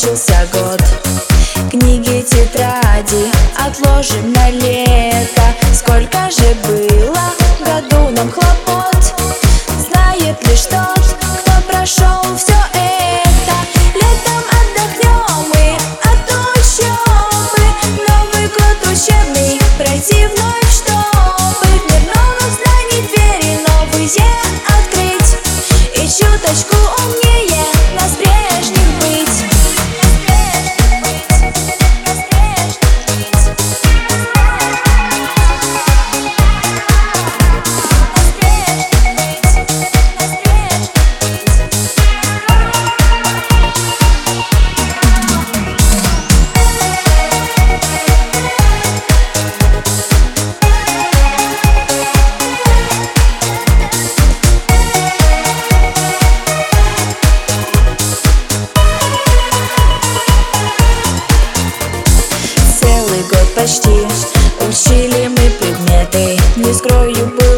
закончился год. Книги, тетради отложим на лето. Сколько же было в году нам хлопот, знает лишь тот, кто прошел все это. Летом отдохнем мы от учебы, Новый год учебный пройти вновь, чтобы в мир новых знаний двери новые открыть и чуточку умнее нас прежних быть. Почти учили мы предметы, не скрою, было